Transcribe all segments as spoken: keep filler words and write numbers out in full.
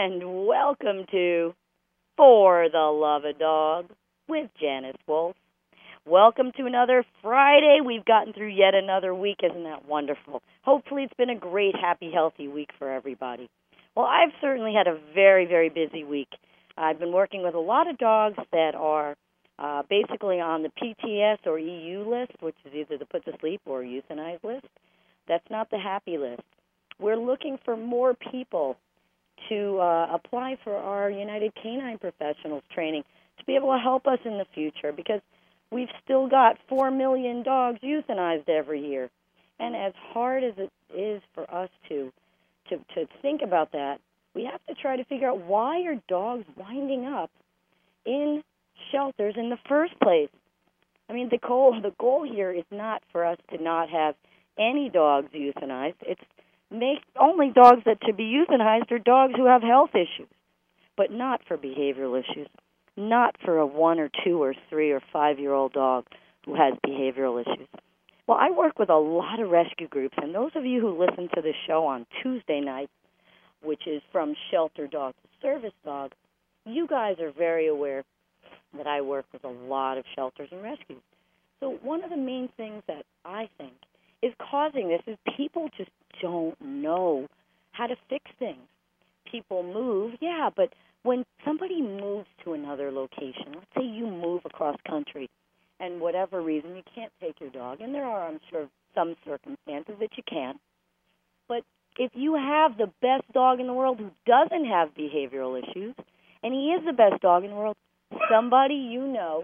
and welcome to For the Love of Dog with Janice Wolf. Welcome to another Friday. We've gotten through yet another week. Isn't that wonderful? Hopefully it's been a great, happy, healthy week for everybody. Well, I've certainly had a very, very busy week. I've been working with a lot of dogs that are uh, basically on the P T S or E U list, which is either the put to sleep or euthanize list. That's not the happy list. We're looking for more people to uh, apply for our United Canine Professionals training to be able to help us in the future, because we've still got four million dogs euthanized every year. And as hard as it is for us to, to, to think about that, we have to try to figure out, why are dogs winding up in shelters in the first place? I mean, the goal, the goal here is not for us to not have any dogs euthanized. It's make only dogs that to be euthanized are dogs who have health issues, but not for behavioral issues, not for a one or two or three or five-year-old dog who has behavioral issues. Well, I work with a lot of rescue groups, and those of you who listen to this show on Tuesday night, which is From Shelter Dog to Service Dog, you guys are very aware that I work with a lot of shelters and rescues. So one of the main things that I think is causing this is people just don't know how to fix things. People move, yeah, but when somebody moves to another location, let's say you move across country, and whatever reason you can't take your dog, and there are, I'm sure, some circumstances that you can, but if you have the best dog in the world who doesn't have behavioral issues, and he is the best dog in the world, somebody you know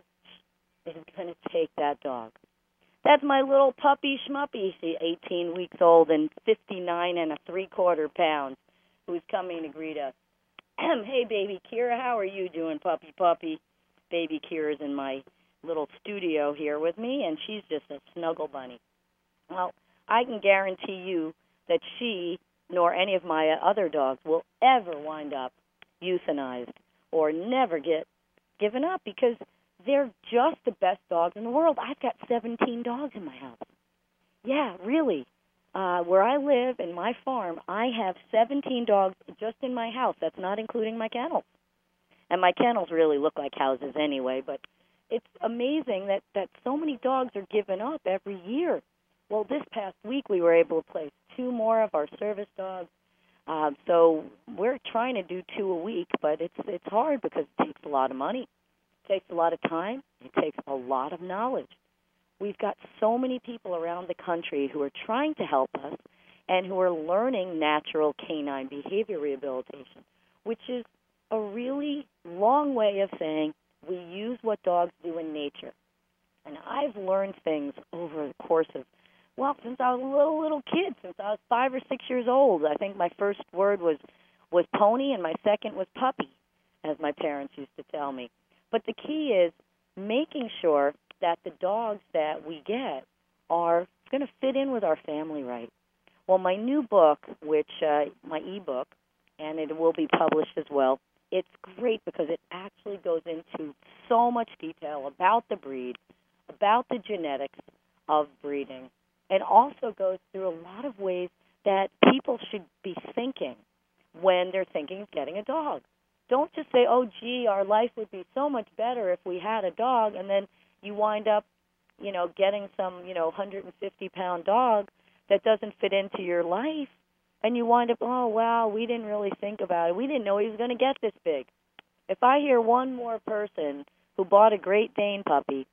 is going to take that dog. That's my little puppy Schmuppy, she's eighteen weeks old and fifty-nine and a three-quarter pounds, who's coming to greet us. Hey, baby Kira, how are you doing, puppy, puppy? Baby Kira's in my little studio here with me, and she's just a snuggle bunny. Well, I can guarantee you that she, nor any of my other dogs, will ever wind up euthanized or never get given up, because they're just the best dogs in the world. I've got seventeen dogs in my house. Yeah, really. Uh, where I live in my farm, I have seventeen dogs just in my house. That's not including my kennels. And my kennels really look like houses anyway, but it's amazing that, that so many dogs are given up every year. Well, this past week we were able to place two more of our service dogs. Uh, so we're trying to do two a week, but it's it's hard because it takes a lot of money. It takes a lot of time. It takes a lot of knowledge. We've got so many people around the country who are trying to help us and who are learning natural canine behavior rehabilitation, which is a really long way of saying we use what dogs do in nature. And I've learned things over the course of, well, since I was a little, little kid, since I was five or six years old. I think my first word was, was pony and my second was puppy, as my parents used to tell me. But the key is making sure that the dogs that we get are going to fit in with our family right. Well, my new book, which, uh, my e-book, and it will be published as well, it's great because it actually goes into so much detail about the breed, about the genetics of breeding, and also goes through a lot of ways that people should be thinking when they're thinking of getting a dog. Don't just say, oh, gee, our life would be so much better if we had a dog, and then you wind up, you know, getting some, you know, one hundred fifty pound dog that doesn't fit into your life, and you wind up, oh, wow, we didn't really think about it. We didn't know he was going to get this big. If I hear one more person who bought a Great Dane puppy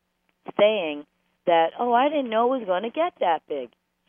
saying that, oh, I didn't know it was going to get that big,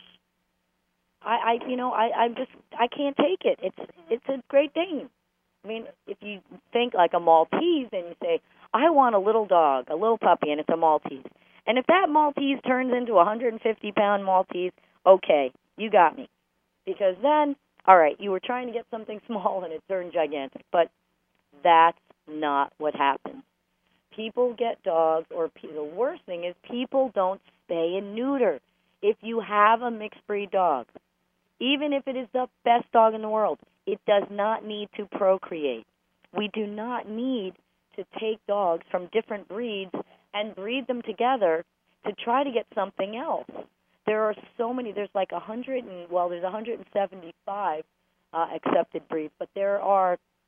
I, I you know, I, I'm just, I can't take it. It's, it's a Great Dane. I mean, if you think like a Maltese and you say, I want a little dog, a little puppy, and it's a Maltese. And if that Maltese turns into a one hundred fifty pound Maltese, okay, you got me. Because then, all right, you were trying to get something small and it turned gigantic. But that's not what happens. People get dogs, or pe- the worst thing is people don't spay and neuter. If you have a mixed breed dog, even if it is the best dog in the world, it does not need to procreate. We do not need to take dogs from different breeds and breed them together to try to get something else. There are so many. There's like a hundred and well, there's one hundred seventy-five uh, accepted breeds, but there are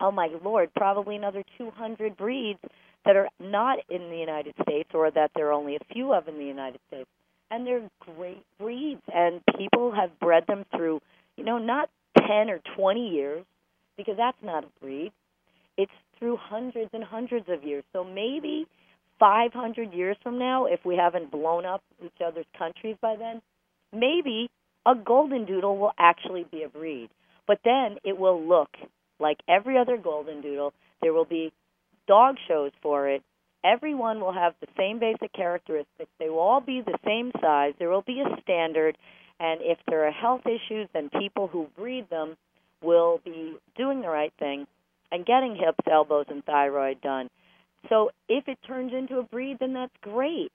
oh my Lord, probably another two hundred breeds that are not in the United States or that there are only a few of in the United States. And they're great breeds, and people have bred them through, you know, not ten or twenty years, because that's not a breed. It's through hundreds and hundreds of years. So maybe five hundred years from now, if we haven't blown up each other's countries by then, maybe a golden doodle will actually be a breed. But then it will look like every other golden doodle. There will be dog shows for it. Everyone will have the same basic characteristics. They will all be the same size. There will be a standard. And if there are health issues, then people who breed them will be doing the right thing and getting hips, elbows, and thyroid done. So if it turns into a breed, then that's great.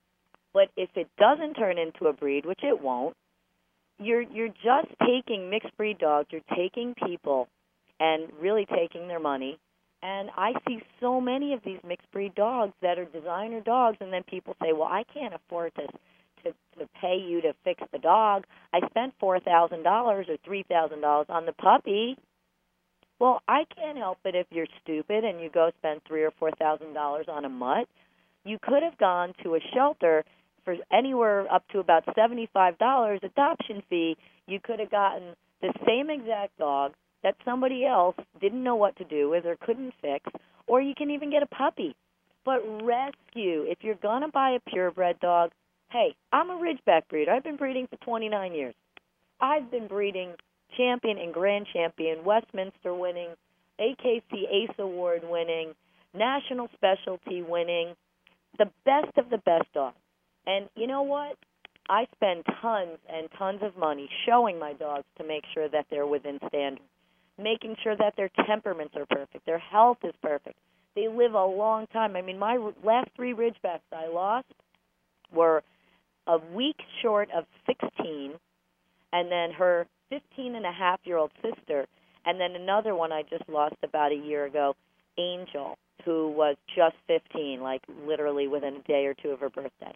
But if it doesn't turn into a breed, which it won't, you're you're just taking mixed breed dogs. You're taking people and really taking their money. And I see so many of these mixed breed dogs that are designer dogs, and then people say, well, I can't afford to to, to pay you to fix the dog. I spent four thousand dollars or three thousand dollars on the puppy. Well, I can't help it if you're stupid and you go spend three thousand dollars or four thousand dollars on a mutt. You could have gone to a shelter for anywhere up to about seventy-five dollars adoption fee. You could have gotten the same exact dog that somebody else didn't know what to do with or couldn't fix, or you can even get a puppy. But rescue, if you're going to buy a purebred dog, hey, I'm a Ridgeback breeder. I've been breeding for twenty-nine years. I've been breeding champion and grand champion, Westminster winning, A K C Ace Award winning, national specialty winning, the best of the best dogs. And you know what? I spend tons and tons of money showing my dogs to make sure that they're within standards, making sure that their temperaments are perfect, their health is perfect. They live a long time. I mean, my last three Ridgebacks I lost were a week short of sixteen, and then her fifteen and a half year old sister, and then another one I just lost about a year ago, Angel, who was just fifteen, like literally within a day or two of her birthday.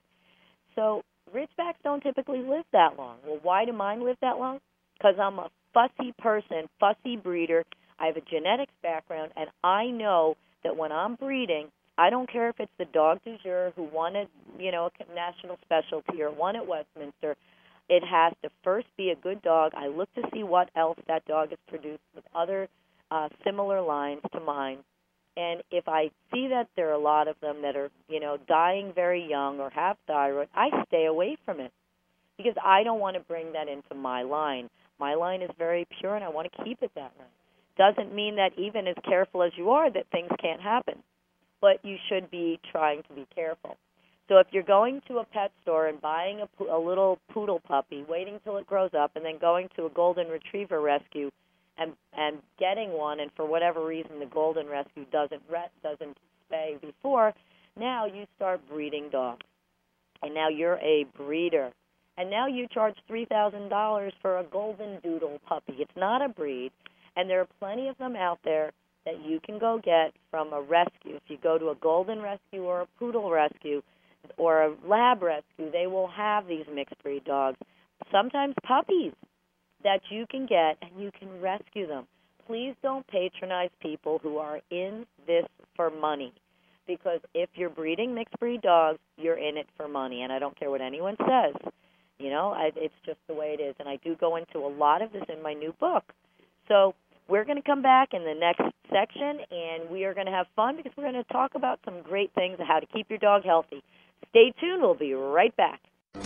So Ridgebacks don't typically live that long. Well, why do mine live that long? Because I'm a fussy person, fussy breeder. I have a genetics background, and I know that when I'm breeding, I don't care if it's the dog du jour who won a, you know, a national specialty or won at Westminster. It has to first be a good dog. I look to see what else that dog has produced with other uh, similar lines to mine. And if I see that there are a lot of them that are, you know, dying very young or have thyroid, I stay away from it because I don't want to bring that into my line. My line is very pure, and I want to keep it that way. Doesn't mean that even as careful as you are that things can't happen, but you should be trying to be careful. So if you're going to a pet store and buying a, a little poodle puppy, waiting till it grows up, and then going to a golden retriever rescue and and getting one, and for whatever reason the golden rescue doesn't re- doesn't spay before, now you start breeding dogs, and now you're a breeder, and now you charge three thousand dollars for a golden doodle puppy. It's not a breed, and there are plenty of them out there that you can go get from a rescue. If you go to a golden rescue or a poodle rescue or a lab rescue, they will have these mixed breed dogs, sometimes puppies, that you can get and you can rescue them. Please don't patronize people who are in this for money, because if you're breeding mixed breed dogs, you're in it for money, and I don't care what anyone says. You know, I, it's just the way it is, and I do go into a lot of this in my new book. So we're going to come back in the next section, and we are going to have fun because we're going to talk about some great things on how to keep your dog healthy. Stay tuned. We'll be right back.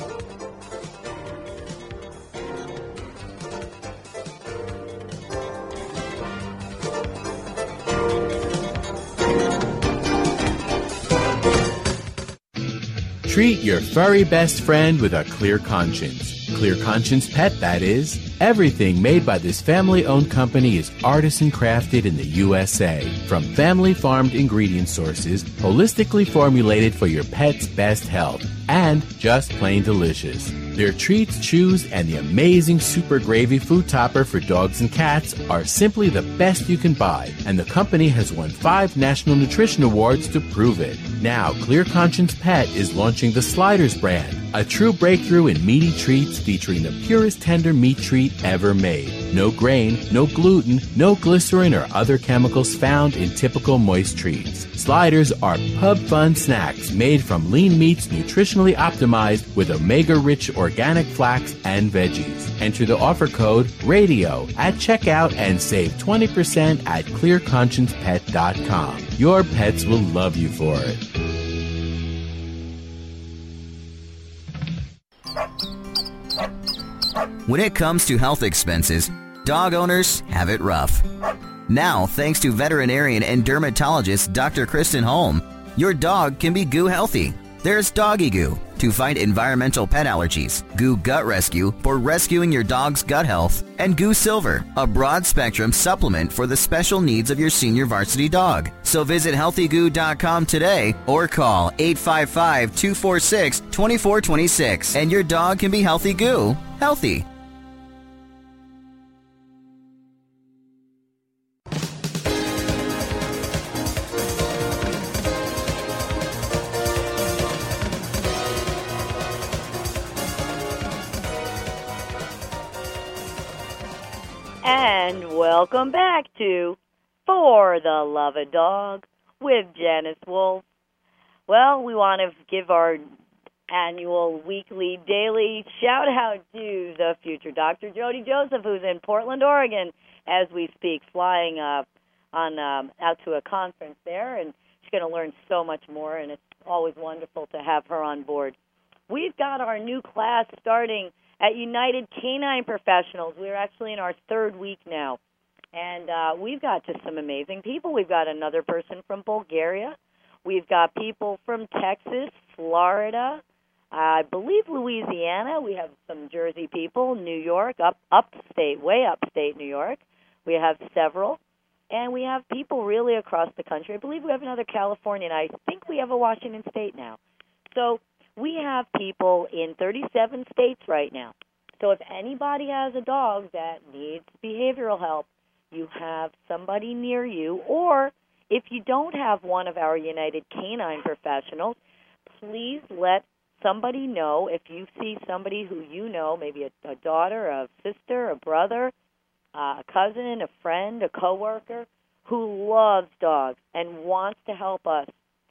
Treat your furry best friend with a clear conscience. Clear Conscience Pet, that is. Everything made by this family-owned company is artisan crafted in the U S A. From family-farmed ingredient sources, holistically formulated for your pet's best health, and just plain delicious. Their treats, chews, and the amazing Super Gravy food topper for dogs and cats are simply the best you can buy, and the company has won five National Nutrition Awards to prove it. Now, Clear Conscience Pet is launching the Sliders brand, a true breakthrough in meaty treats featuring the purest tender meat treat ever made. No grain, no gluten, no glycerin or other chemicals found in typical moist treats. Sliders are pub fun snacks made from lean meats nutritionally optimized with omega-rich organic flax and veggies. Enter the offer code RADIO at checkout and save twenty percent at clear conscience pet dot com. Your pets will love you for it. When it comes to health expenses, dog owners have it rough. Now, thanks to veterinarian and dermatologist Doctor Kristen Holm, your dog can be goo healthy. There's Doggy Goo to fight environmental pet allergies, Goo Gut Rescue for rescuing your dog's gut health, and Goo Silver, a broad-spectrum supplement for the special needs of your senior varsity dog. So visit healthy goo dot com today or call eight five five, two four six, two four two six and your dog can be healthy goo, healthy. And welcome back to For the Love of Dog with Janice Wolf. Well, we want to give our annual, weekly, daily shout-out to the future Doctor Jody Joseph, who's in Portland, Oregon, as we speak, flying uh, on um, out to a conference there, and she's going to learn so much more, and it's always wonderful to have her on board. We've got our new class starting at United Canine Professionals. We're actually in our third week now. And uh, we've got just some amazing people. We've got another person from Bulgaria. We've got people from Texas, Florida, uh, I believe Louisiana. We have some Jersey people, New York, up upstate, way upstate New York. We have several. And we have people really across the country. I believe we have another California, and I think we have a Washington State now. So we have people in thirty-seven states right now. So if anybody has a dog that needs behavioral help, you have somebody near you, or if you don't have one of our United Canine Professionals, please let somebody know. If you see somebody who you know, maybe a, a daughter, a sister, a brother, uh, a cousin, a friend, a coworker, who loves dogs and wants to help us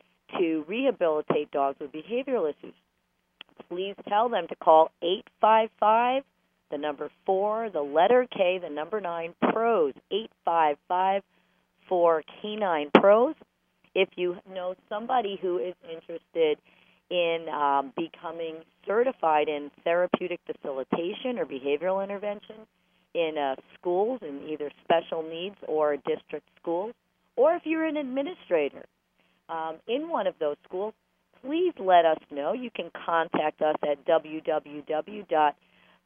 to rehabilitate dogs with behavioral issues, please tell them to call eight five five, the number four, the letter K, the number nine, PROS, eight five five, four, Canine PROS. If you know somebody who is interested in um, becoming certified in therapeutic facilitation or behavioral intervention in uh, schools, in either special needs or district schools, or if you're an administrator um, in one of those schools, please let us know. You can contact us at w w w dot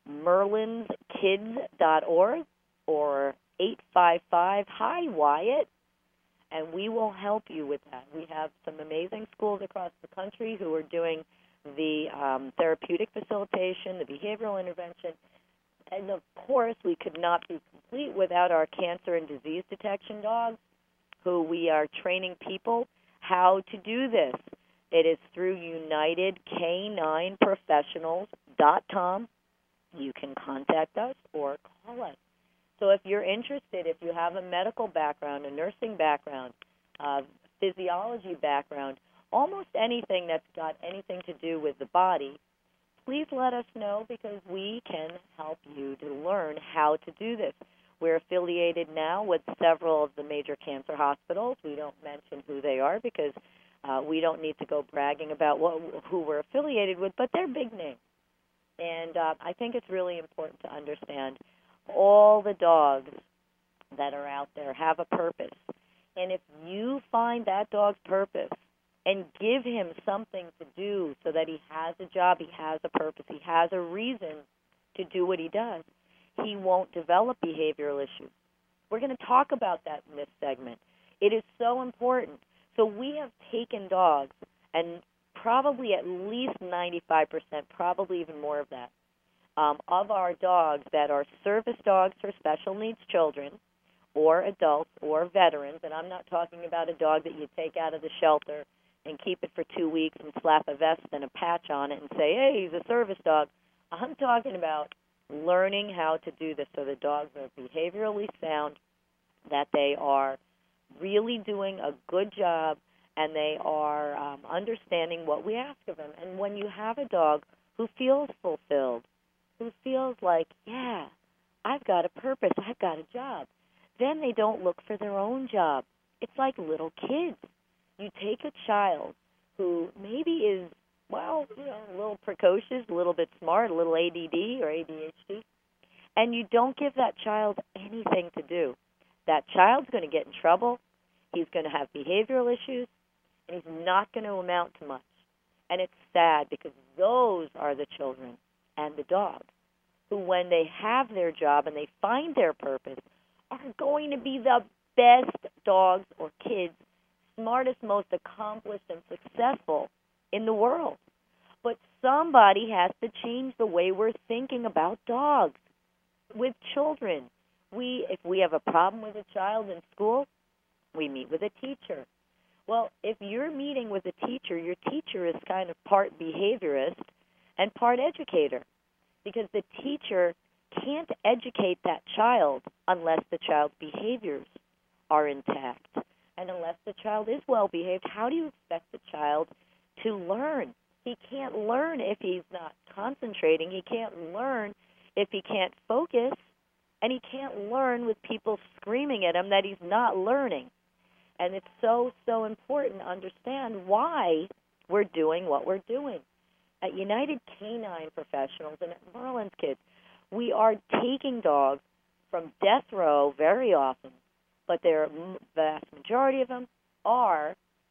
merlins kids dot org or eight five five, hi Wyatt, and we will help you with that. We have some amazing schools across the country who are doing the um, therapeutic facilitation, the behavioral intervention, and of course we could not be complete without our cancer and disease detection dogs, who we are training people how to do this. It is through united canine professionals dot com. You can contact us or call us. So if you're interested, if you have a medical background, a nursing background, a physiology background, almost anything that's got anything to do with the body, please let us know, because we can help you to learn how to do this. We're affiliated now with several of the major cancer hospitals. We don't mention who they are because uh, we don't need to go bragging about what, who we're affiliated with, but they're big names. And uh, I think it's really important to understand all the dogs that are out there have a purpose. And if you find that dog's purpose and give him something to do so that he has a job, he has a purpose, he has a reason to do what he does, he won't develop behavioral issues. We're going to talk about that in this segment. It is so important. So we have taken dogs, and probably at least ninety-five percent, probably even more of that, um, of our dogs that are service dogs for special needs children or adults or veterans, and I'm not talking about a dog that you take out of the shelter and keep it for two weeks and slap a vest and a patch on it and say, hey, he's a service dog. I'm talking about learning how to do this so the dogs are behaviorally sound, that they are really doing a good job, and they are um, understanding what we ask of them. And when you have a dog who feels fulfilled, who feels like, yeah, I've got a purpose, I've got a job, then they don't look for their own job. It's like little kids. You take a child who maybe is, well, you know, a little precocious, a little bit smart, a little A D D or A D H D, and you don't give that child anything to do. That child's going to get in trouble. He's going to have behavioral issues, and he's not going to amount to much. And it's sad because those are the children and the dogs who, when they have their job and they find their purpose, are going to be the best dogs or kids, smartest, most accomplished, and successful in the world. But somebody has to change the way we're thinking about dogs. With children, we if we have a problem with a child in school, we meet with a teacher. Well, if you're meeting with a teacher, your teacher is kind of part behaviorist and part educator, because the teacher can't educate that child unless the child's behaviors are intact. And unless the child is well behaved, how do you expect the child to learn? He can't learn if he's not concentrating. He can't learn if he can't focus. And he can't learn with people screaming at him that he's not learning. And it's so, so important to understand why we're doing what we're doing. At United Canine Professionals and at Merlin's Kids, we are taking dogs from death row very often, but the vast majority of them are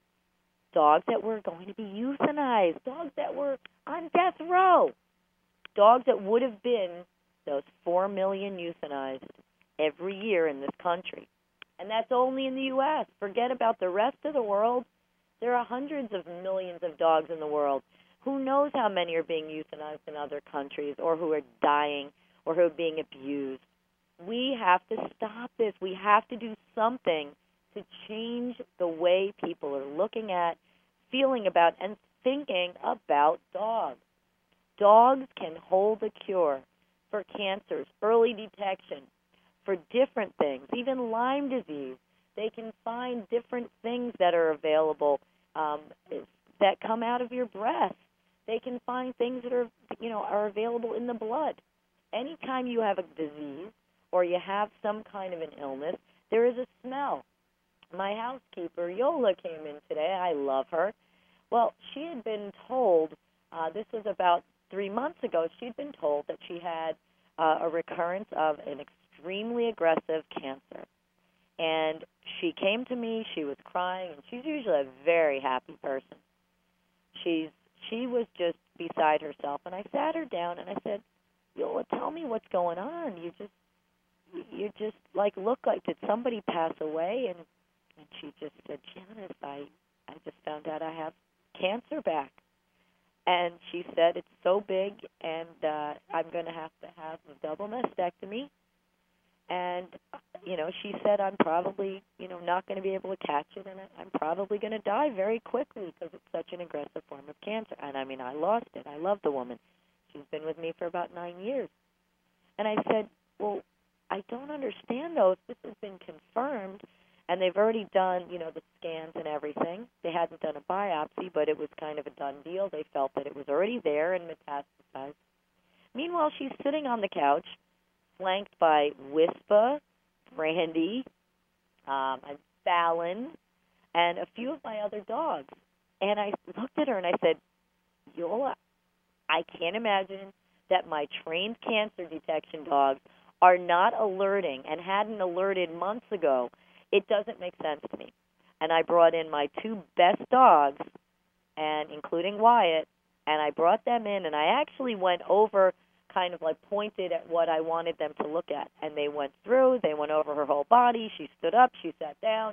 dogs that were going to be euthanized, dogs that were on death row, dogs that would have been those four million euthanized every year in this country. And that's only in the U S Forget about the rest of the world. There are hundreds of millions of dogs in the world. Who knows how many are being euthanized in other countries, or who are dying, or who are being abused. We have to stop this. We have to do something to change the way people are looking at, feeling about, and thinking about dogs. Dogs can hold a cure for cancers, early detection, for different things, even Lyme disease. They can find different things that are available um, that come out of your breath. They can find things that are, you know, are available in the blood. Anytime you have a disease or you have some kind of an illness, there is a smell. My housekeeper, Yola, came in today. I love her. Well, she had been told, uh, this was about three months ago, she'd been told that she had uh, a recurrence of an extremely aggressive cancer. And she came to me, she was crying, and she's usually a very happy person. She's She was just beside herself, and I sat her down and I said, Yola, tell me what's going on. You just, you just like look like, did somebody pass away? And, and she just said, Janice, I, I just found out I have cancer back. And she said, it's so big, and uh, I'm going to have to have a double mastectomy. And, you know, she said, I'm probably, you know, not going to be able to catch it, and I'm probably going to die very quickly because it's such an aggressive form of cancer. And, I mean, I lost it. I love the woman. She's been with me for about nine years. And I said, well, I don't understand, though, if this has been confirmed, and they've already done, you know, the scans and everything. They hadn't done a biopsy, but it was kind of a done deal. They felt that it was already there and metastasized. Meanwhile, she's sitting on the couch, flanked by Whisper, Brandy, um, and Fallon, and a few of my other dogs. And I looked at her and I said, Yola, I can't imagine that my trained cancer detection dogs are not alerting and hadn't alerted months ago. It doesn't make sense to me. And I brought in my two best dogs, and including Wyatt, and I brought them in, and I actually went over, kind of like pointed at what I wanted them to look at. And they went through, they went over her whole body, she stood up, she sat down,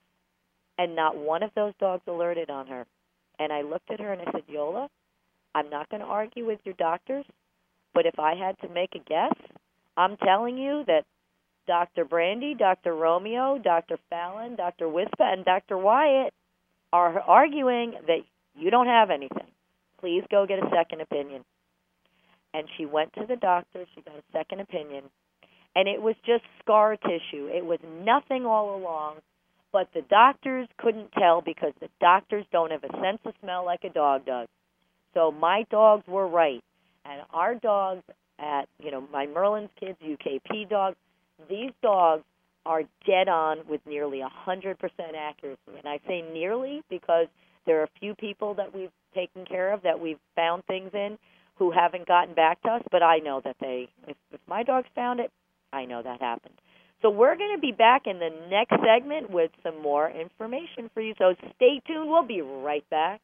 and not one of those dogs alerted on her. And I looked at her and I said, Yola, I'm not going to argue with your doctors, but if I had to make a guess, I'm telling you that Doctor Brandy, Doctor Romeo, Doctor Fallon, Doctor Wispa, and Doctor Wyatt are arguing that you don't have anything. Please go get a second opinion. and she went to the doctor. She got a second opinion, and it was just scar tissue. It was nothing all along, but the doctors couldn't tell because the doctors don't have a sense of smell like a dog does. So my dogs were right, and our dogs at, you know, my Merlin's Kids, U K P dogs, these dogs are dead on with nearly one hundred percent accuracy. And I say nearly because there are a few people that we've taken care of, that we've found things in, who haven't gotten back to us, but I know that they, if, if my dogs found it, I know that happened. So we're going to be back in the next segment with some more information for you. So stay tuned. We'll be right back.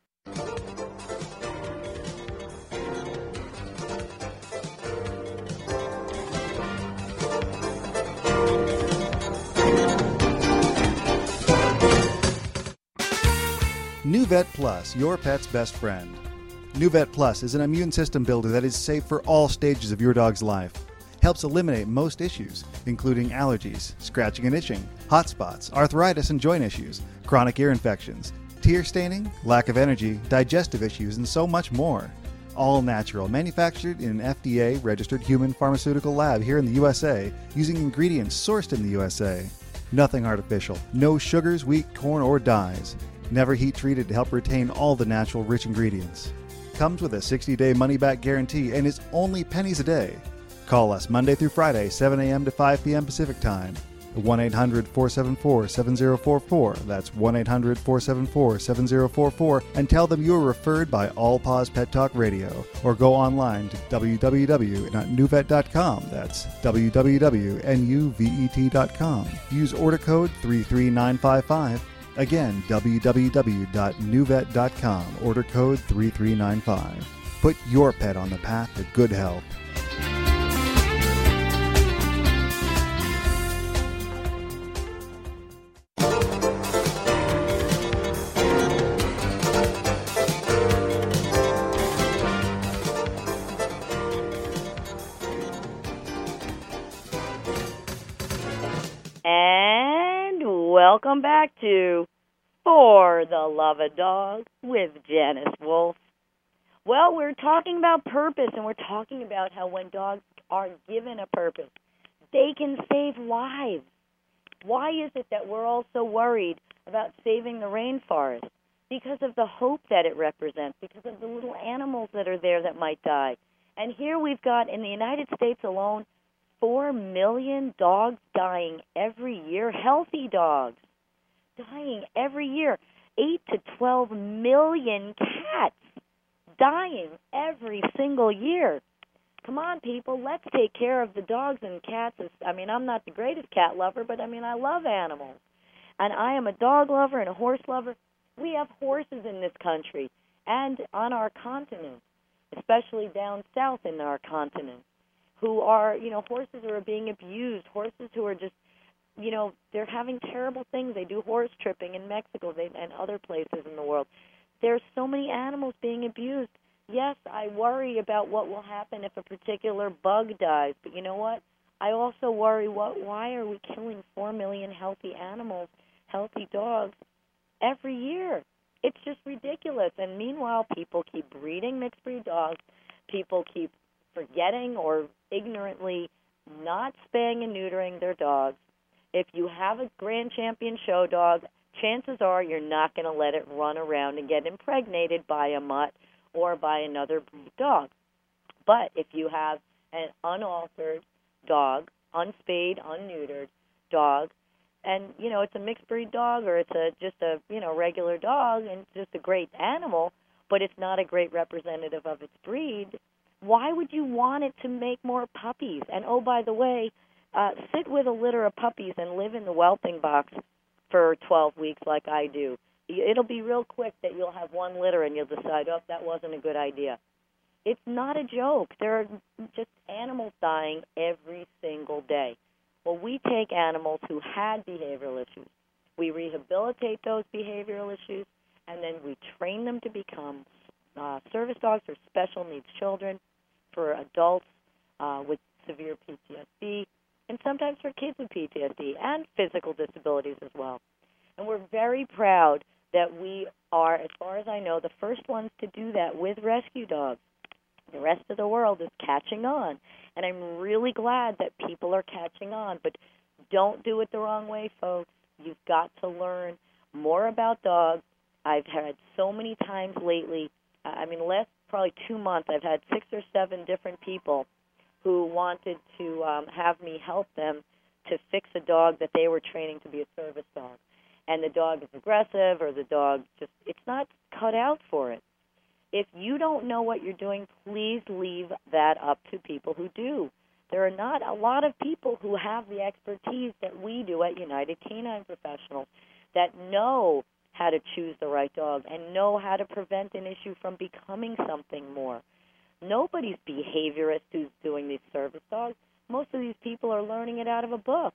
NuVet Plus, your pet's best friend. NuVet Plus is an immune system builder that is safe for all stages of your dog's life. Helps eliminate most issues, including allergies, scratching and itching, hot spots, arthritis and joint issues, chronic ear infections, tear staining, lack of energy, digestive issues, and so much more. All natural, manufactured in an F D A-registered human pharmaceutical lab here in the U S A, using ingredients sourced in the U S A. Nothing artificial, no sugars, wheat, corn, or dyes. Never heat treated to help retain all the natural rich ingredients. Comes with a sixty-day money-back guarantee and is only pennies a day. Call us Monday through Friday, seven a.m. to five p.m. Pacific Time. one eight hundred four seven four seven zero four four. That's one eight hundred four seven four seven zero four four, and tell them you were referred by All Paws Pet Talk Radio, or go online to w w w dot nuvet dot com. That's w w w dot nuvet dot com. Use order code three three nine five five. Again, w w w dot nuvet dot com. Order code three three nine five. Put your pet on the path to good health. Welcome back to For the Love of Dog with Janice Wolf. Well, we're talking about purpose, and we're talking about how when dogs are given a purpose, they can save lives. Why is it that we're all so worried about saving the rainforest? Because of the hope that it represents, because of the little animals that are there that might die. And here we've got, in the United States alone, Four million dogs dying every year, healthy dogs dying every year. Eight to twelve million cats dying every single year. Come on, people, let's take care of the dogs and cats. I mean, I'm not the greatest cat lover, but I mean, I love animals. And I am a dog lover and a horse lover. We have horses in this country and on our continent, especially down south in our continent, who are, you know, horses who are being abused, horses who are just, you know, they're having terrible things. They do horse tripping in Mexico they, and other places in the world. There's so many animals being abused. Yes, I worry about what will happen if a particular bug dies, but you know what? I also worry, what? why are we killing four million healthy animals, healthy dogs, every year? It's just ridiculous. And meanwhile, people keep breeding mixed breed dogs. People keep forgetting or ignorantly not spaying and neutering their dogs. If you have a Grand Champion show dog, chances are you're not going to let it run around and get impregnated by a mutt or by another breed dog. But if you have an unaltered dog, unspayed, unneutered dog, and, you know, it's a mixed breed dog or it's a just a, you know, regular dog and it's just a great animal, but it's not a great representative of its breed, why would you want it to make more puppies? And, oh, by the way, uh, sit with a litter of puppies and live in the whelping box for twelve weeks like I do. It'll be real quick that you'll have one litter and you'll decide, oh, that wasn't a good idea. It's not a joke. There are just animals dying every single day. Well, we take animals who had behavioral issues. We rehabilitate those behavioral issues, and then we train them to become uh, service dogs for special needs children, for adults uh, with severe P T S D, and sometimes for kids with P T S D and physical disabilities as well. And we're very proud that we are, as far as I know, the first ones to do that with rescue dogs. The rest of the world is catching on, and I'm really glad that people are catching on, but don't do it the wrong way, folks. You've got to learn more about dogs. I've had so many times lately, I mean, the last probably two months, I've had six or seven different people who wanted to um, have me help them to fix a dog that they were training to be a service dog. And the dog is aggressive, or the dog just, it's not cut out for it. If you don't know what you're doing, please leave that up to people who do. There are not a lot of people who have the expertise that we do at United Canine Professionals that know how to choose the right dog and know how to prevent an issue from becoming something more. Nobody's behaviorist who's doing these service dogs. Most of these people are learning it out of a book,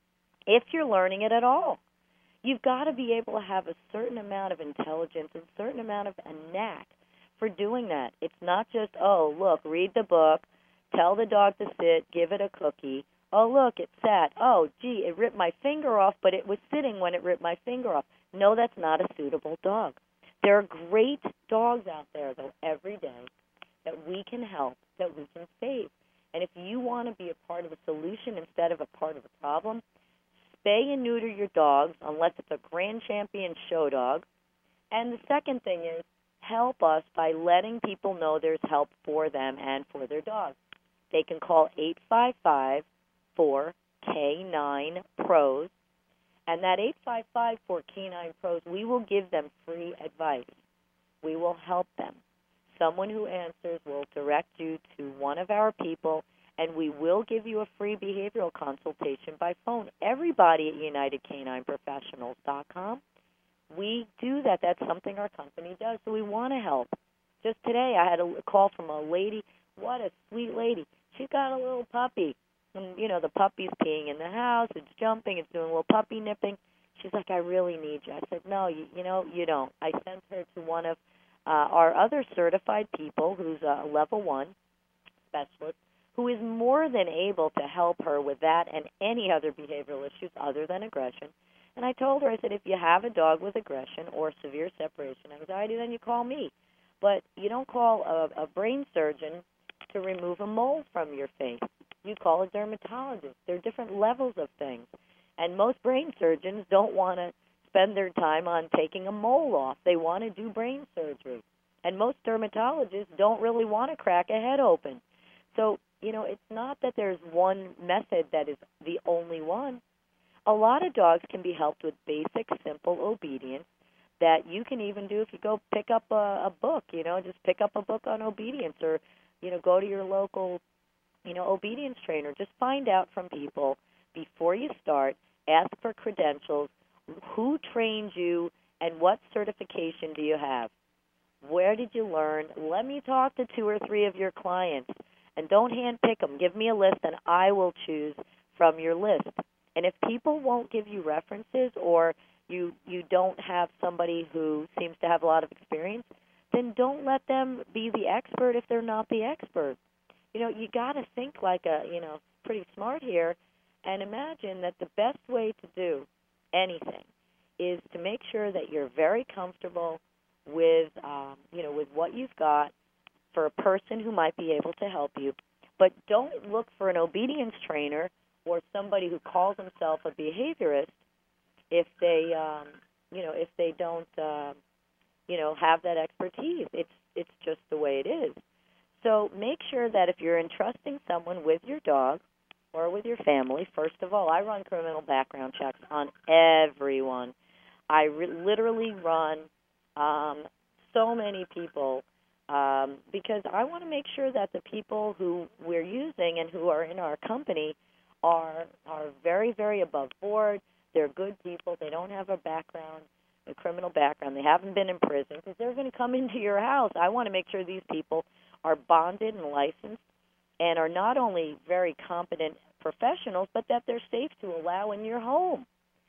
if you're learning it at all. You've got to be able to have a certain amount of intelligence and a certain amount of a knack for doing that. It's not just, oh, look, read the book, tell the dog to sit, give it a cookie. Oh, look, it sat. Oh, gee, it ripped my finger off, but it was sitting when it ripped my finger off. No, that's not a suitable dog. There are great dogs out there, though, every day that we can help, that we can save. And if you want to be a part of the solution instead of a part of the problem, spay and neuter your dogs unless it's a grand champion show dog. And the second thing is help us by letting people know there's help for them and for their dogs. They can call eight five five, four, K nine, P R O S. And that eight five five, four, K nine, P R O S, we will give them free advice. We will help them. Someone who answers will direct you to one of our people, and we will give you a free behavioral consultation by phone. Everybody at United Canine Professionals dot com, we do that. That's something our company does, so we want to help. Just today I had a call from a lady. What a sweet lady. She got a little puppy. And, you know, the puppy's peeing in the house. It's jumping. It's doing a little puppy nipping. She's like, I really need you. I said, no, you, you know, you don't. I sent her to one of uh, our other certified people who's a level one specialist who is more than able to help her with that and any other behavioral issues other than aggression. And I told her, I said, if you have a dog with aggression or severe separation anxiety, then you call me. But you don't call a, a brain surgeon to remove a mole from your face. You call a dermatologist. There are different levels of things. And most brain surgeons don't want to spend their time on taking a mole off. They want to do brain surgery. And most dermatologists don't really want to crack a head open. So, you know, it's not that there's one method that is the only one. A lot of dogs can be helped with basic, simple obedience that you can even do if you go pick up a, a book, you know, just pick up a book on obedience, or, you know, go to your local, you know, obedience trainer. Just find out from people before you start. Ask for credentials. Who trained you and what certification do you have? Where did you learn? Let me talk to two or three of your clients, and don't handpick them. Give me a list, and I will choose from your list. And if people won't give you references, or you you don't have somebody who seems to have a lot of experience, then don't let them be the expert if they're not the expert. You know, you got to think like a, you know, pretty smart here, and imagine that the best way to do anything is to make sure that you're very comfortable with, um, you know, with what you've got for a person who might be able to help you. But don't look for an obedience trainer or somebody who calls himself a behaviorist if they, um, you know, if they don't, uh, you know, have that expertise. It's it's just the way it is. So make sure that if you're entrusting someone with your dog or with your family, first of all, I run criminal background checks on everyone. I re- literally run um, so many people um, because I want to make sure that the people who we're using and who are in our company are are very, very above board. They're good people. They don't have a background, a criminal background. They haven't been in prison because they're going to come into your house. I want to make sure these people are bonded and licensed and are not only very competent professionals, but that they're safe to allow in your home.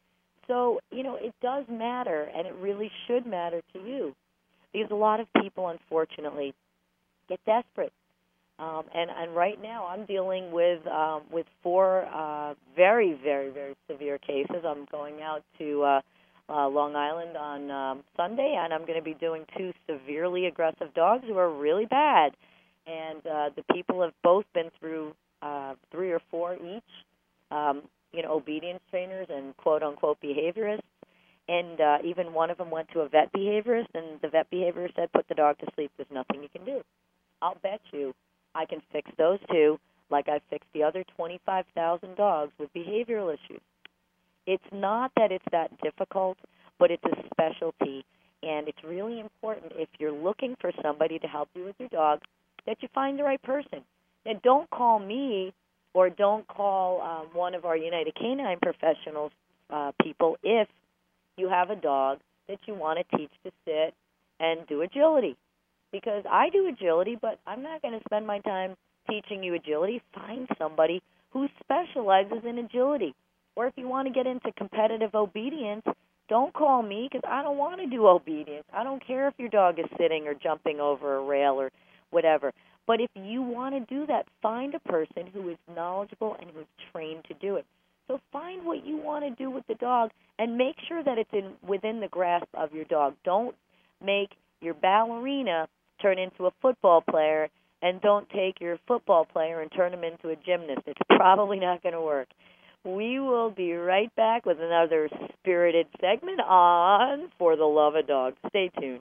So, you know, it does matter, and it really should matter to you, because a lot of people, unfortunately, get desperate. Um, and, and right now I'm dealing with um, with four uh, very, very, very severe cases. I'm going out to uh, uh, Long Island on um, Sunday, and I'm going to be doing two severely aggressive dogs who are really bad. and uh, the people have both been through uh, three or four each, um, you know, obedience trainers and quote-unquote behaviorists. And uh, even one of them went to a vet behaviorist, and the vet behaviorist said, put the dog to sleep. There's nothing you can do. I'll bet you I can fix those two like I fixed the other twenty-five thousand dogs with behavioral issues. It's not that it's that difficult, but it's a specialty. And it's really important if you're looking for somebody to help you with your dog that you find the right person. And don't call me or don't call uh, one of our United Canine Professionals uh, people if you have a dog that you want to teach to sit and do agility. Because I do agility, but I'm not going to spend my time teaching you agility. Find somebody who specializes in agility. Or if you want to get into competitive obedience, don't call me because I don't want to do obedience. I don't care if your dog is sitting or jumping over a rail or whatever. But if you want to do that, find a person who is knowledgeable and who's trained to do it. So find what you want to do with the dog and make sure that it's in within the grasp of your dog. Don't make your ballerina turn into a football player, and don't take your football player and turn him into a gymnast. It's probably not going to work. We will be right back with another spirited segment on For the Love of Dogs. Stay tuned.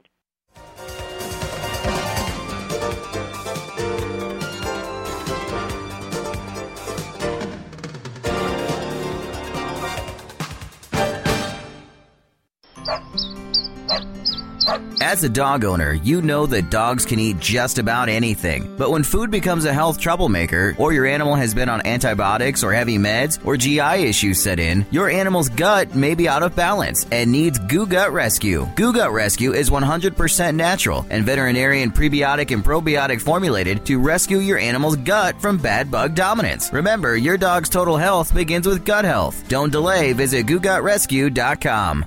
As a dog owner, you know that dogs can eat just about anything. But when food becomes a health troublemaker, or your animal has been on antibiotics or heavy meds, or G I issues set in, your animal's gut may be out of balance and needs Goo Gut Rescue. Goo Gut Rescue is one hundred percent natural and veterinarian prebiotic and probiotic formulated to rescue your animal's gut from bad bug dominance. Remember, your dog's total health begins with gut health. Don't delay. Visit goo gut rescue dot com.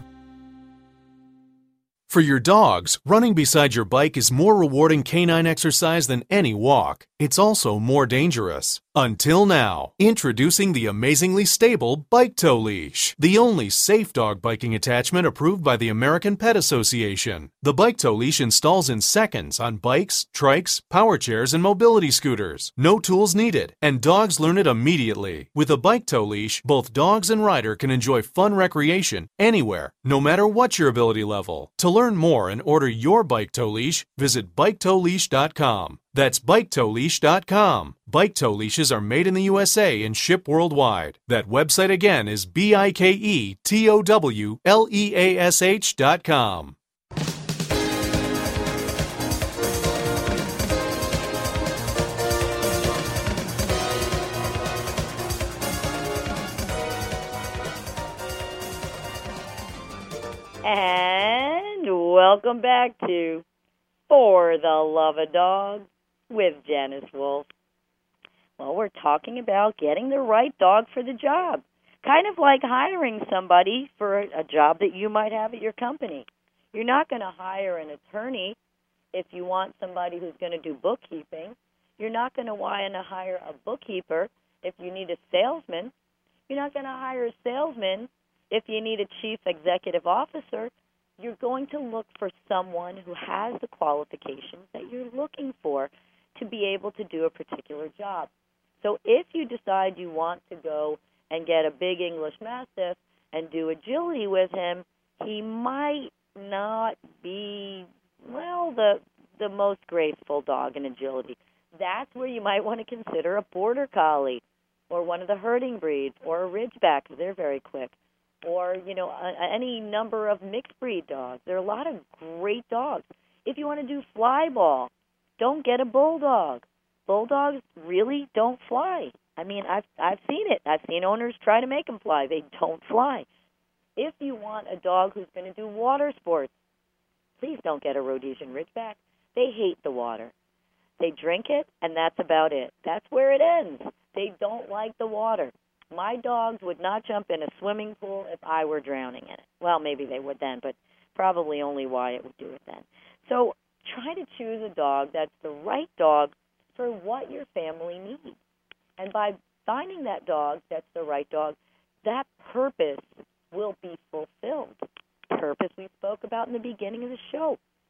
For your dogs, running beside your bike is more rewarding canine exercise than any walk. It's also more dangerous. Until now, introducing the amazingly stable Bike Tow Leash, the only safe dog biking attachment approved by the American Pet Association. The Bike Tow Leash installs in seconds on bikes, trikes, power chairs, and mobility scooters. No tools needed, and dogs learn it immediately. With a Bike Tow Leash, both dogs and rider can enjoy fun recreation anywhere, no matter what your ability level. To learn more and order your Bike Tow Leash, visit bike tow leash dot com. That's bike tow leash dot com. Bike Tow Leashes are made in the U S A and ship worldwide. That website again is B I K E T O W L E A S H dot com. And welcome back to For the Love of Dogs with Janice Wolf. Well, we're talking about getting the right dog for the job. Kind of like hiring somebody for a job that you might have at your company. You're not going to hire an attorney if you want somebody who's going to do bookkeeping. You're not going to want to hire a bookkeeper if you need a salesman. You're not going to hire a salesman if you need a chief executive officer. You're going to look for someone who has the qualifications that you're looking for to be able to do a particular job. So if you decide you want to go and get a big English Mastiff and do agility with him, he might not be, well, the the most graceful dog in agility. That's where you might want to consider a Border Collie or one of the herding breeds or a Ridgeback, because they're very quick. Or, you know, a, any number of mixed breed dogs. There are a lot of great dogs. If you want to do fly ball, don't get a bulldog. Bulldogs really don't fly. I mean, I've I've seen it. I've seen owners try to make them fly. They don't fly. If you want a dog who's going to do water sports, please don't get a Rhodesian Ridgeback. They hate the water. They drink it, and that's about it. That's where it ends. They don't like the water. My dogs would not jump in a swimming pool if I were drowning in it. Well, maybe they would then, but probably only Wyatt would do it then. So try to choose a dog that's the right dog for what your family needs. And by finding that dog that's the right dog, that purpose will be fulfilled. Purpose we spoke about in the beginning of the show.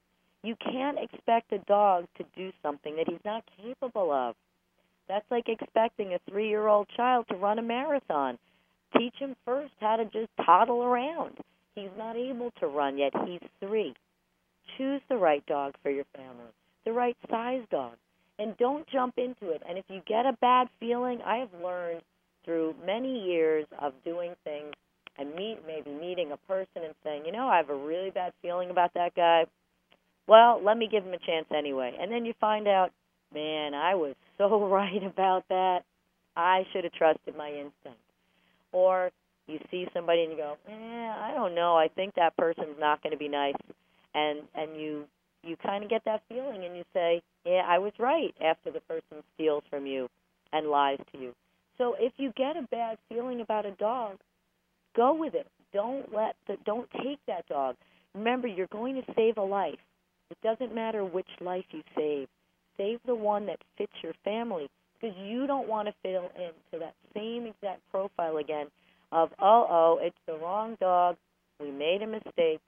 You can't expect a dog to do something that he's not capable of. That's like expecting a three-year-old child to run a marathon. Teach him first how to just toddle around. He's not able to run yet. He's three. Choose the right dog for your family, the right size dog, and don't jump into it. And if you get a bad feeling, I have learned through many years of doing things and meet maybe meeting a person and saying, you know, I have a really bad feeling about that guy. Well, let me give him a chance anyway. And then you find out, man, I was so right about that. I should have trusted my instinct. Or you see somebody and you go, eh, I don't know. I think that person's not going to be nice. And and you you kind of get that feeling and you say, yeah, I was right after the person steals from you and lies to you. So if you get a bad feeling about a dog, go with it. Don't let the don't take that dog. Remember, you're going to save a life. It doesn't matter which life you save. Save the one that fits your family, because you don't want to fit into that same exact profile again of, oh, oh, it's the wrong dog. We made a mistake.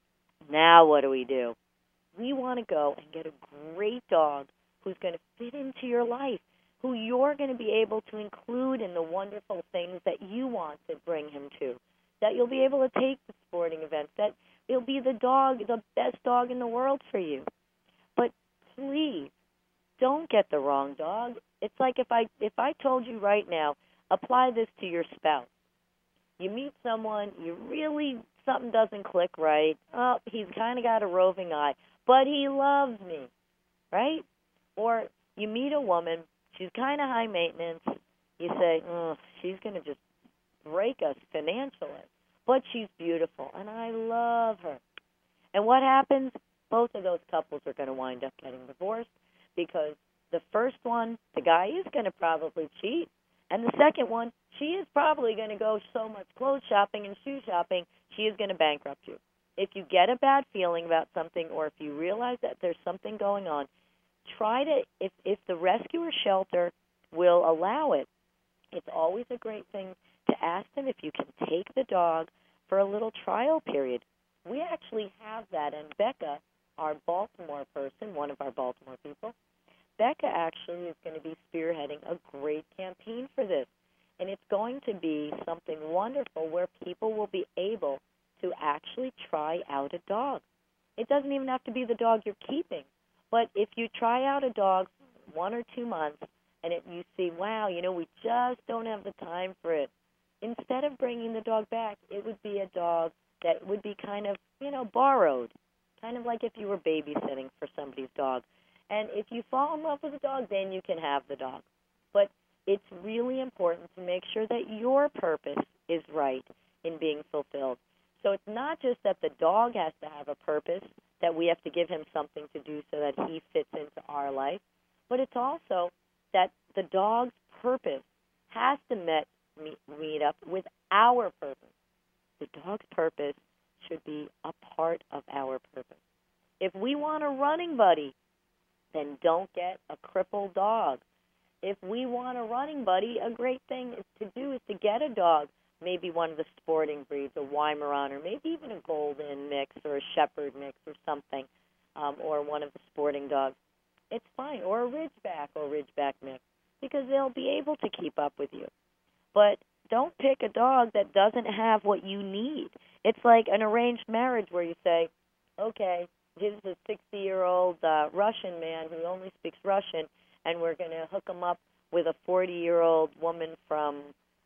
Now what do we do? We want to go and get a great dog who's going to fit into your life, who you're going to be able to include in the wonderful things that you want to bring him to, that you'll be able to take to sporting events, that it'll be the dog, the best dog in the world for you. But please, don't get the wrong dog. It's like if I if I told you right now, apply this to your spouse. You meet someone, you really, something doesn't click right. Oh, he's kind of got a roving eye, but he loves me, right? Or you meet a woman, she's kind of high maintenance. You say, oh, she's going to just break us financially, but she's beautiful, and I love her. And what happens? Both of those couples are going to wind up getting divorced, because the first one, the guy is going to probably cheat, and the second one, she is probably going to go so much clothes shopping and shoe shopping, she is going to bankrupt you. If you get a bad feeling about something, or if you realize that there's something going on, try to, if, if the rescue or shelter will allow it, it's always a great thing to ask them if you can take the dog for a little trial period. We actually have that, and Becca, our Baltimore person, one of our Baltimore people, Becca actually is going to be spearheading a great campaign for this. And it's going to be something wonderful where people will be able to actually try out a dog. It doesn't even have to be the dog you're keeping. But if you try out a dog one or two months and it, you see, wow, you know, we just don't have the time for it, instead of bringing the dog back, it would be a dog that would be kind of, you know, borrowed, kind of like if you were babysitting for somebody's dog. And if you fall in love with a dog, then you can have the dog. But it's really important to make sure that your purpose is right in being fulfilled. So it's not just that the dog has to have a purpose, that we have to give him something to do so that he fits into our life, but it's also that the dog's purpose has to met, meet, meet up with our purpose. The dog's purpose should be a part of our purpose. If we want a running buddy, then don't get a crippled dog. If we want a running buddy, a great thing to do is to get a dog, maybe one of the sporting breeds, a Weimaraner, or maybe even a Golden mix or a Shepherd mix or something, um, or one of the sporting dogs. It's fine, or a Ridgeback or Ridgeback mix, because they'll be able to keep up with you. But don't pick a dog that doesn't have what you need. It's like an arranged marriage where you say, okay, this is a sixty-year-old uh, Russian man who only speaks Russian, and we're going to hook him up with a forty-year-old woman from,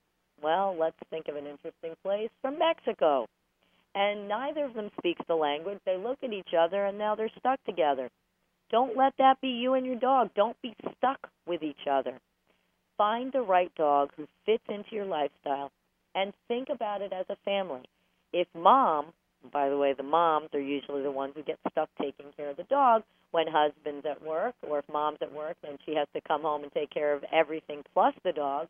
well, let's think of an interesting place, from Mexico. And neither of them speaks the language. They look at each other, and now they're stuck together. Don't let that be you and your dog. Don't be stuck with each other. Find the right dog who fits into your lifestyle, and think about it as a family. If mom, by the way, the moms are usually the ones who get stuck taking care of the dog when husband's at work, or if mom's at work, then she has to come home and take care of everything plus the dog.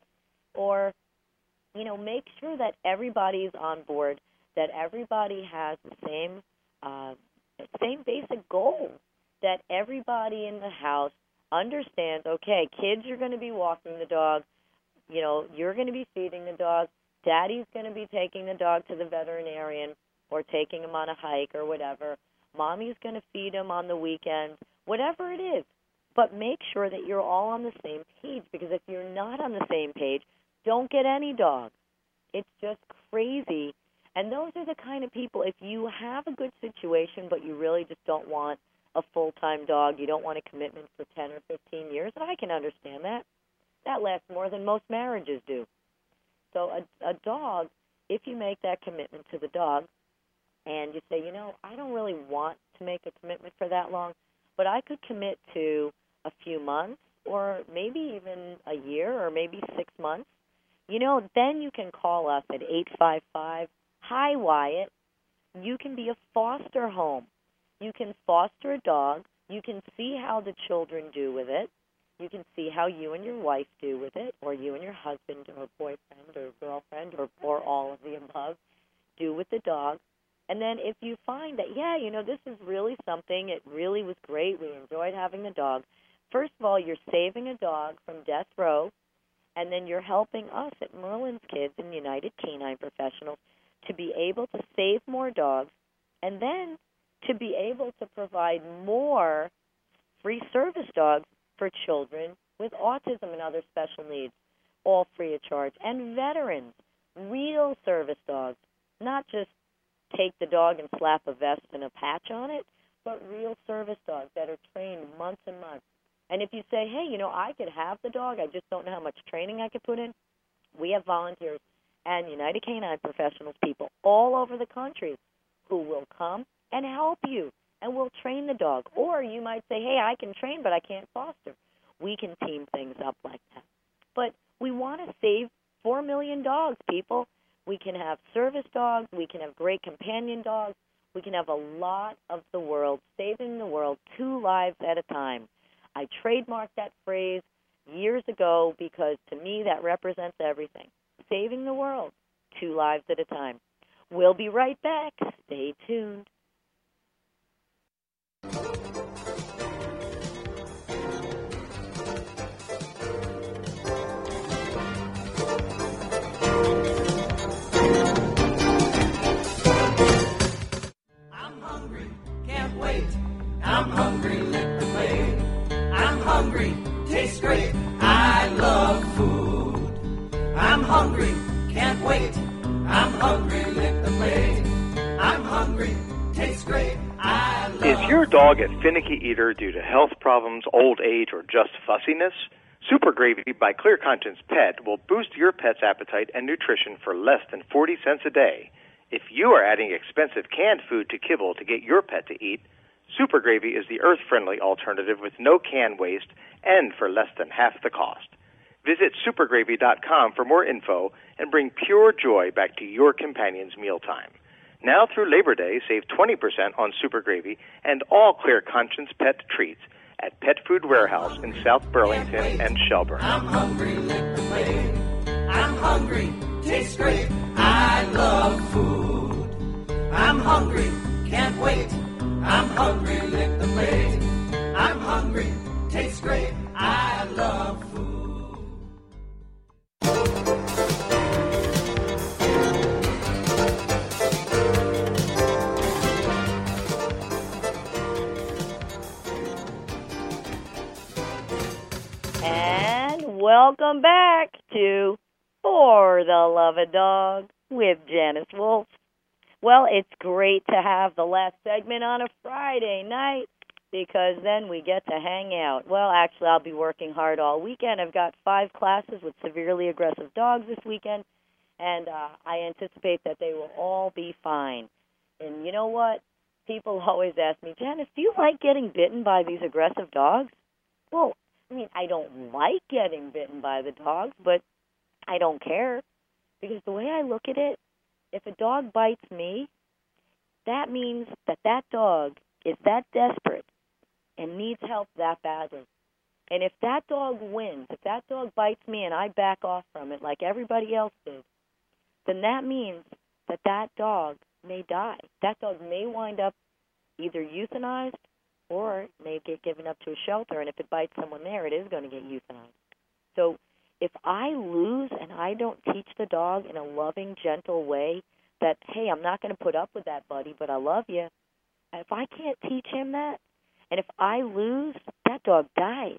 Or, you know, make sure that everybody's on board, that everybody has the same uh, same basic goal, that everybody in the house understands, okay, kids are going to be walking the dog, you know, you're going to be feeding the dog, daddy's going to be taking the dog to the veterinarian or taking him on a hike or whatever. Mommy's going to feed him on the weekends, whatever it is. But make sure that you're all on the same page, because if you're not on the same page, don't get any dog. It's just crazy. And those are the kind of people, if you have a good situation but you really just don't want a full-time dog, you don't want a commitment for ten or fifteen years, and I can understand that. That lasts more than most marriages do. So a, a dog, if you make that commitment to the dog and you say, you know, I don't really want to make a commitment for that long, but I could commit to a few months or maybe even a year or maybe six months, you know, then you can call us at eight five five, H I, Wyatt. You can be a foster home. You can foster a dog. You can see how the children do with it. You can see how you and your wife do with it, or you and your husband or boyfriend or girlfriend or, or all of the above do with the dog. And then if you find that, yeah, you know, this is really something, it really was great, we enjoyed having the dog, first of all, you're saving a dog from death row, and then you're helping us at Merlin's Kids and United Canine Professionals to be able to save more dogs, and then to be able to provide more free service dogs for children with autism and other special needs, all free of charge, and veterans, real service dogs, not just take the dog and slap a vest and a patch on it, but real service dogs that are trained months and months. And if you say, hey, you know, I could have the dog, I just don't know how much training I could put in, we have volunteers and United Canine Professionals people all over the country who will come and help you, and we'll train the dog. Or you might say, hey, I can train, but I can't foster. We can team things up like that. But we want to save four million dogs, people. We can have service dogs. We can have great companion dogs. We can have a lot of the world, saving the world two lives at a time. I trademarked that phrase years ago because, to me, that represents everything. Saving the world, two lives at a time. We'll be right back. Stay tuned. I'm hungry, lick the plate. I'm hungry, tastes great. I love food. I'm hungry, can't wait. I'm hungry, lick the plate. I'm hungry, tastes great. I love Is your dog a finicky eater due to health problems, old age, or just fussiness? Super Gravy by Clear Conscience Pet will boost your pet's appetite and nutrition for less than forty cents a day. If you are adding expensive canned food to kibble to get your pet to eat, Super Gravy is the earth-friendly alternative with no can waste and for less than half the cost. Visit super gravy dot com for more info and bring pure joy back to your companion's mealtime. Now through Labor Day, save twenty percent on Super Gravy and all Clear Conscience Pet treats at Pet Food Warehouse in South Burlington and Shelburne. I'm hungry, lick the plate. I'm hungry, tastes great. I love food. I'm hungry, can't wait. I'm hungry, lick the plate. I'm hungry, tastes great. I love food. And welcome back to For the Love of Dog with Janice Wolf. Well, it's great to have the last segment on a Friday night because then we get to hang out. Well, actually, I'll be working hard all weekend. I've got five classes with severely aggressive dogs this weekend, and uh, I anticipate that they will all be fine. And you know what? People always ask me, Janice, do you like getting bitten by these aggressive dogs? Well, I mean, I don't like getting bitten by the dogs, but I don't care because the way I look at it, if a dog bites me, that means that that dog is that desperate and needs help that badly. And if that dog wins, if that dog bites me and I back off from it like everybody else did, then that means that that dog may die. That dog may wind up either euthanized or may get given up to a shelter. And if it bites someone there, it is going to get euthanized. So if I lose and I don't teach the dog in a loving, gentle way that, hey, I'm not going to put up with that, buddy, but I love you, If I can't teach him that, and if I lose, that dog dies.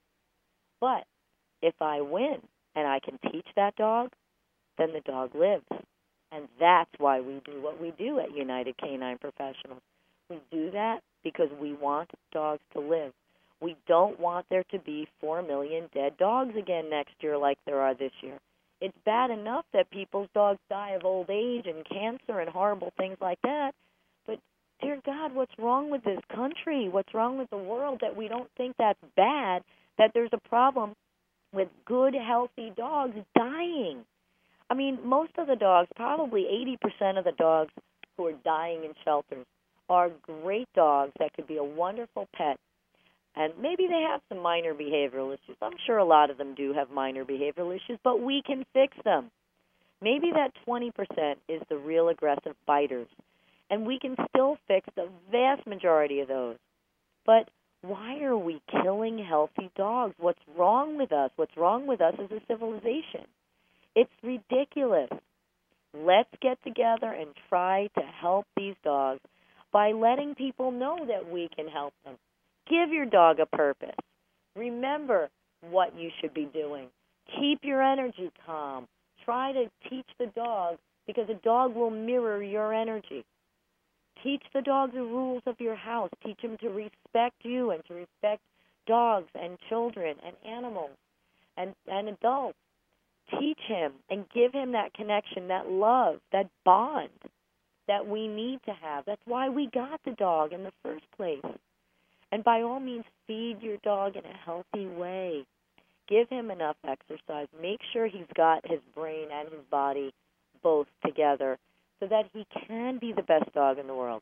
But if I win and I can teach that dog, then the dog lives. And that's why we do what we do at United Canine Professionals. We do that because we want dogs to live. We don't want there to be four million dead dogs again next year like there are this year. It's bad enough that people's dogs die of old age and cancer and horrible things like that. But, dear God, what's wrong with this country? What's wrong with the world that we don't think that's bad, that there's a problem with good, healthy dogs dying? I mean, most of the dogs, probably eighty percent of the dogs who are dying in shelters, are great dogs that could be a wonderful pet. And maybe they have some minor behavioral issues. I'm sure a lot of them do have minor behavioral issues, but we can fix them. Maybe that twenty percent is the real aggressive biters, and we can still fix the vast majority of those. But why are we killing healthy dogs? What's wrong with us? What's wrong with us as a civilization? It's ridiculous. Let's get together and try to help these dogs by letting people know that we can help them. Give your dog a purpose. Remember what you should be doing. Keep your energy calm. Try to teach the dog, because a dog will mirror your energy. Teach the dog the rules of your house. Teach him to respect you and to respect dogs and children and animals and, and adults. Teach him and give him that connection, that love, that bond that we need to have. That's why we got the dog in the first place. And by all means, feed your dog in a healthy way. Give him enough exercise. Make sure he's got his brain and his body both together so that he can be the best dog in the world.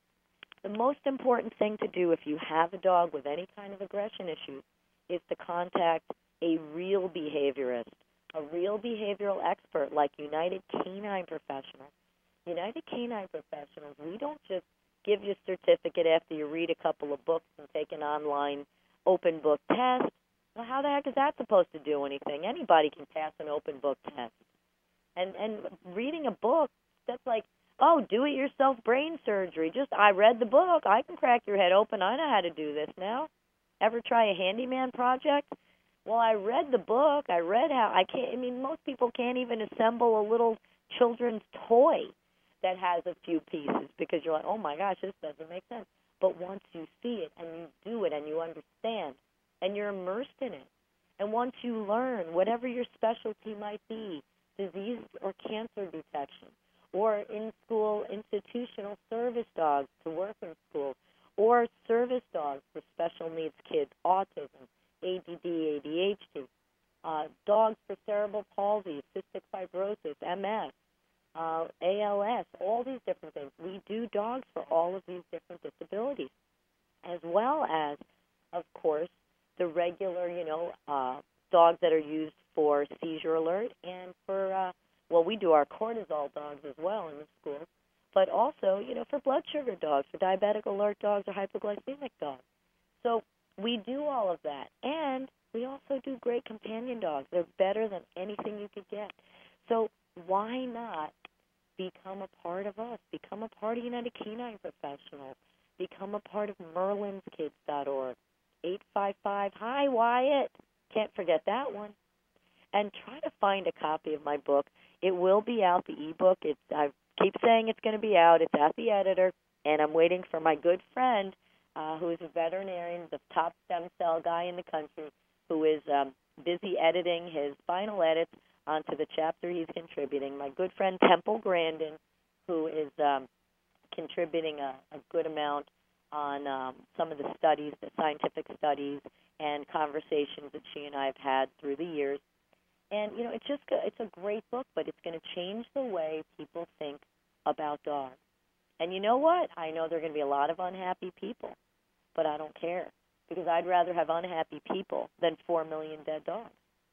The most important thing to do if you have a dog with any kind of aggression issues is to contact a real behaviorist, a real behavioral expert like United Canine Professionals. United Canine Professionals, we don't just give you a certificate after you read a couple of books and take an online open book test. Well, how the heck is that supposed to do anything? Anybody can pass an open book test. And and reading a book, that's like, oh, do-it-yourself brain surgery. Just, I read the book. I can crack your head open. I know how to do this now. Ever try a handyman project? Well, I read the book. I read how, I can't, I mean, most people can't even assemble a little children's toy that has a few pieces because you're like, oh, my gosh, this doesn't make sense. But once you see it and you do it and you understand and you're immersed in it, and once you learn, whatever your specialty might be, disease or cancer detection, or in-school institutional service dogs to work in school, or service dogs for special needs kids, autism, A D D, A D H D, uh, dogs for cerebral palsy, cystic fibrosis, M S, uh, A L S, all these different things. We do dogs for all of these different disabilities, as well as, of course, the regular, you know, uh, dogs that are used for seizure alert and for, uh, well, we do our cortisol dogs as well in the schools, but also, you know, for blood sugar dogs, for diabetic alert dogs or hypoglycemic dogs. So we do all of that. And we also do great companion dogs. They're better than anything you could get. So why not become a part of us? Become a part of United Canine Professionals. Become a part of merlins kids dot org. eight five five, hi, Wyatt. Can't forget that one. And try to find a copy of my book. It will be out, the ebook. It's, I keep saying it's going to be out. It's at the editor, and I'm waiting for my good friend, uh, who is a veterinarian, the top stem cell guy in the country, who is um, busy editing his final edits onto the chapter he's contributing. My good friend Temple Grandin, who is um, contributing a, a good amount on um, some of the studies, the scientific studies, and conversations that she and I have had through the years. And, you know, it's just it's a great book, but it's going to change the way people think about dogs. And you know what? I know there are going to be a lot of unhappy people, but I don't care, because I'd rather have unhappy people than four million dead dogs.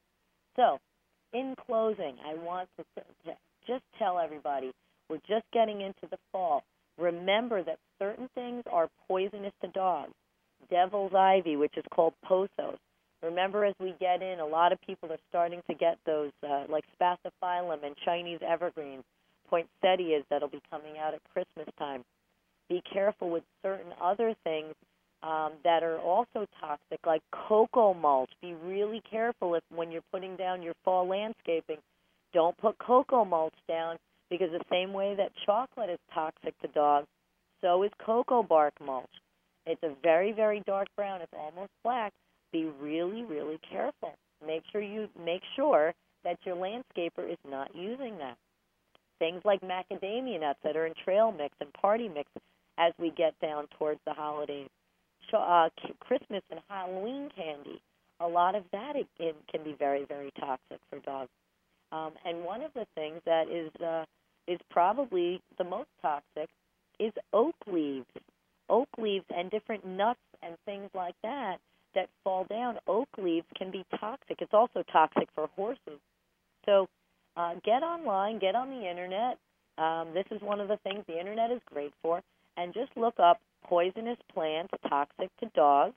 So, in closing, I want to just tell everybody, we're just getting into the fall. Remember that certain things are poisonous to dogs. Devil's ivy, which is called pothos. Remember, as we get in, a lot of people are starting to get those, uh, like spathiphyllum and Chinese evergreens, poinsettias that'll be coming out at Christmas time. be careful with certain other things um, that are also toxic, like cocoa mulch. Be really careful if when you're putting down your fall landscaping, don't put cocoa mulch down, because the same way that chocolate is toxic to dogs, so is cocoa bark mulch. It's a very, very dark brown. It's almost black. Be really, really careful. Make sure you make sure that your landscaper is not using that. Things like macadamia nuts that are in trail mix and party mix as we get down towards the holidays. Uh, Christmas and Halloween candy, a lot of that it, it can be very, very toxic for dogs. Um, and one of the things that is uh, is probably the most toxic is oak leaves. Oak leaves and different nuts and things like that that fall down. Oak leaves can be toxic. It's also toxic for horses. So uh, get online, get on the Internet. Um, this is one of the things the Internet is great for. And just look up poisonous plants toxic to dogs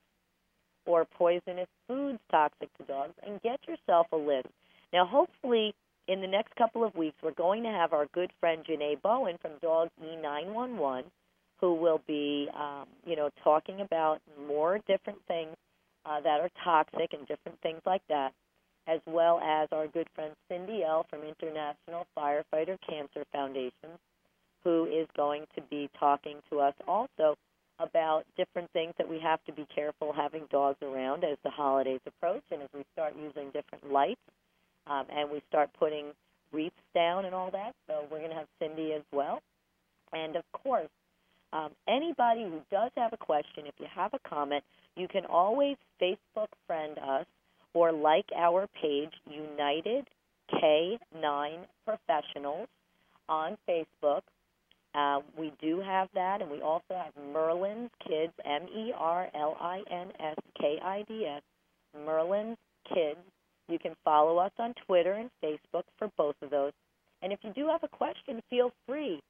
or poisonous foods toxic to dogs and get yourself a list. Now, hopefully, in the next couple of weeks, we're going to have our good friend Janae Bowen from Dog E nine one one, who will be, um, you know, talking about more different things uh, that are toxic and different things like that, as well as our good friend Cindy L. from International Firefighter Cancer Foundation, who is going to be talking to us also about different things that we have to be careful having dogs around as the holidays approach and as we start using different lights um, and we start putting wreaths down and all that. So we're going to have Cindy as well. And, of course, um, anybody who does have a question, if you have a comment, you can always Facebook friend us or like our page, United K nine Professionals, on Facebook. Uh, we do have that, and we also have Merlin's Kids, M E R L I N S K I D S, Merlin's Kids. You can follow us on Twitter and Facebook for both of those. And if you do have a question, feel free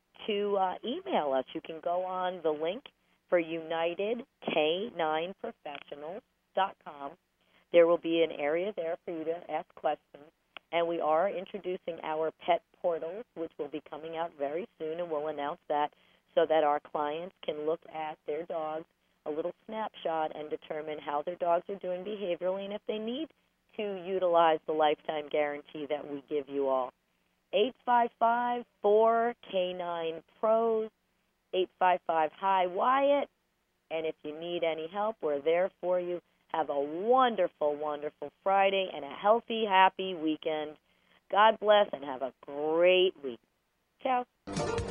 to uh, email us. You can go on the link for United K nine Professionals dot com. There will be an area there for you to ask questions. And we are introducing our pet portals, which will be coming out very soon, and we'll announce that so that our clients can look at their dogs, a little snapshot, and determine how their dogs are doing behaviorally and if they need to utilize the lifetime guarantee that we give you all. eight five five, four K nine, P R O S, eight five five, Hi Wyatt. And if you need any help, we're there for you. Have a wonderful, wonderful Friday and a healthy, happy weekend. God bless and have a great week. Ciao.